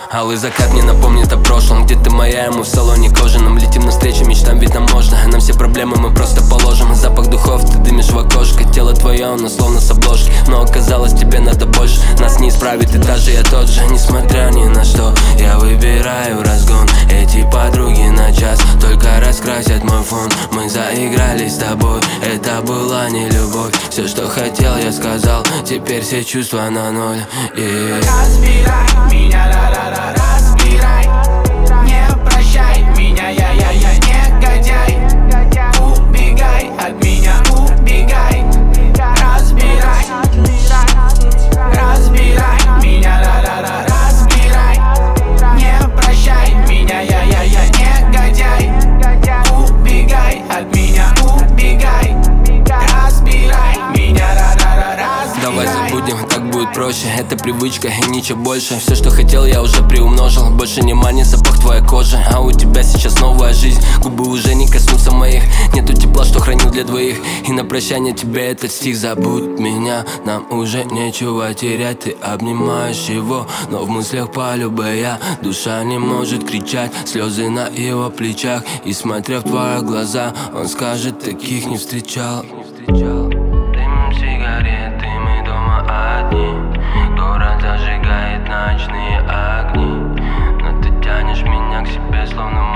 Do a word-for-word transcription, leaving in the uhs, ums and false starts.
Алый закат мне напомнит о прошлом. Где ты моя, ему в салоне кожаном. Летим навстречу мечтам, ведь нам можно. Нам все проблемы мы просто положим. Запах духов, ты дымишь в окошко. Тело твое, оно словно с обложки. Но оказалось, тебе надо больше. Нас не исправит, и даже я тот же. Несмотря ни на что, я выбираю разгон. Эти подруги на час только раскрасят мой фон. Мы заиграли с тобой, это была не любовь. Все, что хотел, я сказал, теперь все чувства на ноль. yeah. Разбирай меня, да-да-да, разбирай. Не прощай меня, я-я-я негодяй. Убегай от меня, убегай. Разбирай, разбирай меня, да-да-да, разбирай. Не прощай меня, я-я-я негодяй. Убегай от меня, убегай. Разбирай меня, да-да-да, разбирай. Давай забудем, так будет проще. Это привычка и ничего больше. Все, что хотел, я уже приумножил. Больше внимания, запах твоей кожи. А у тебя сейчас новая жизнь. Губы уже не коснутся моих. Нету тепла, что хранил для двоих. И на прощание тебе этот стих: забудь меня, нам уже нечего терять. Ты обнимаешь его, но в мыслях полюбая. Душа не может кричать, слезы на его плечах. И смотря в твои глаза, он скажет, таких не встречал. Дым сигареты, мы дома одни. Город зажигает ночные огни. Но ты тянешь меня к себе, словно